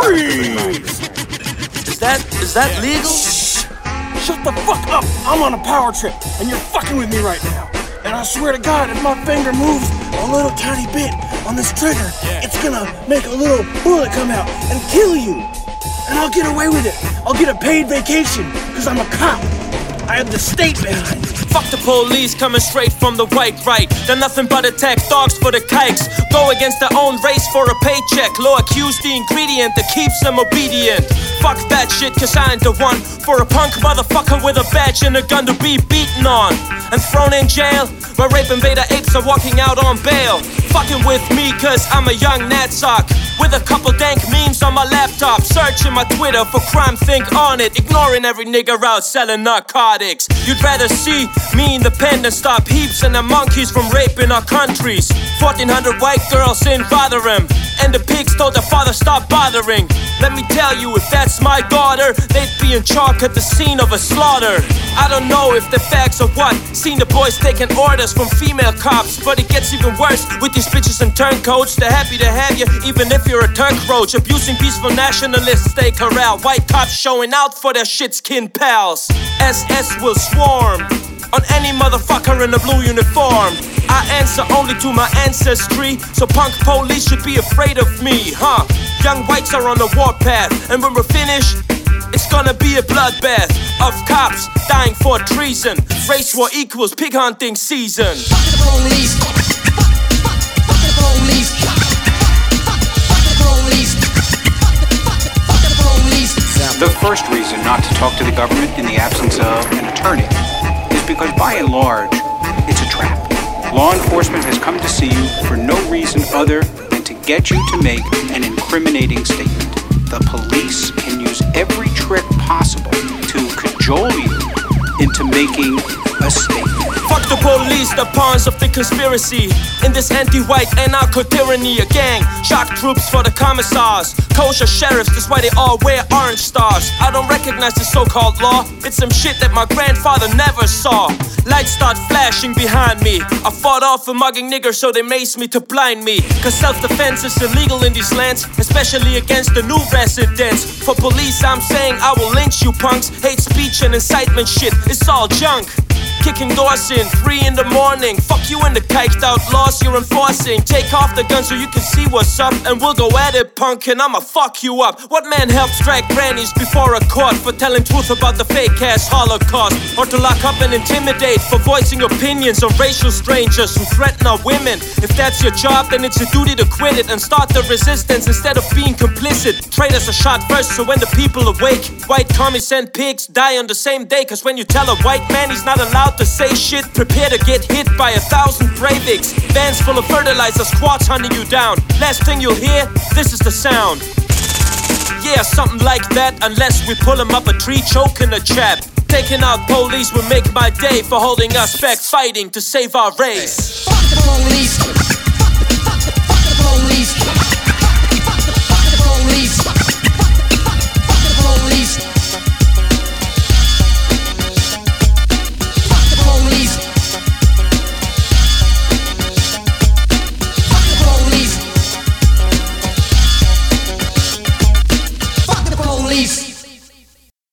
Freeze! Is that legal? Shut the fuck up! I'm on a power trip, and you're fucking with me right now. And I swear to God, if my finger moves a little tiny bit on this trigger, it's gonna make a little bullet come out and kill you. And I'll get away with it. I'll get a paid vacation, because I'm a cop. I have the state behind me. Fuck the police coming straight from the white right. They're nothing but attack dogs for the kikes. Go against their own race for a paycheck. Law accused the ingredient that keeps them obedient. Fuck that shit, cause I ain't the one for a punk motherfucker with a badge and a gun to be beaten on and thrown in jail, where rape invader apes are walking out on bail. Fucking with me cause I'm a young natsock with a couple dank memes on my laptop. Searching my Twitter for crime, think on it. Ignoring every nigga out selling narcotics. You'd rather see me independent stop heaps and the monkeys from raping our countries. 1,400 white girls didn't bother him, and the pigs told their father stop bothering. Let me tell you, if that's my daughter, they'd be in chalk at the scene of a slaughter. I don't know if the facts or what. Seen the boys taking orders from female cops, but it gets even worse with these bitches and turncoats. They're happy to have you, even if you're a Turk roach. Abusing peaceful nationalists they corral. White cops showing out for their shit-skinned pals. SS will swarm on any motherfucker in a blue uniform. I answer only to my ancestry, so punk police should be afraid of me, huh? Young whites are on the warpath, and when we're finished, it's gonna be a bloodbath of cops dying for treason. Race war equals pig hunting season. Fuck the police. Fuck the police. Fuck the police. Fuck the police. The first reason not to talk to the government in the absence of an attorney is because by and large, it's a trap. Law enforcement has come to see you for no reason other than to get you to make an incriminating statement. The police can use every trick possible to cajole you into making a statement. Fuck the police, the pawns of the conspiracy. In this anti-white anarcho-tyranny, a gang. Shock troops for the commissars. Kosher sheriffs, that's why they all wear orange stars. I don't recognize the so-called law. It's some shit that my grandfather never saw. Lights start flashing behind me. I fought off a mugging nigger, so they maced me to blind me. Cause self-defense is illegal in these lands, especially against the new residents. For police, I'm saying I will lynch you punks. Hate speech and incitement shit, it's all junk. Kicking doors in, 3 in the morning. Fuck you and the kiked out laws you're enforcing. Take off the gun so you can see what's up, and we'll go at it, punk, and I'ma fuck you up. What man helps drag grannies before a court for telling truth about the fake-ass Holocaust? Or to lock up and intimidate for voicing opinions on racial strangers who threaten our women? If that's your job, then it's your duty to quit it and start the resistance instead of being complicit. Traitors are shot first, so when the people awake, white commies and pigs die on the same day. Cause when you tell a white man he's not allowed to say shit, prepare to get hit by 1,000 Breiviks. Vans full of fertilizer, squads hunting you down. Last thing you'll hear, this is the sound. Yeah, something like that, unless we pull him up a tree, choking a chap. Taking out police will make my day for holding us back, fighting to save our race. Fuck the police.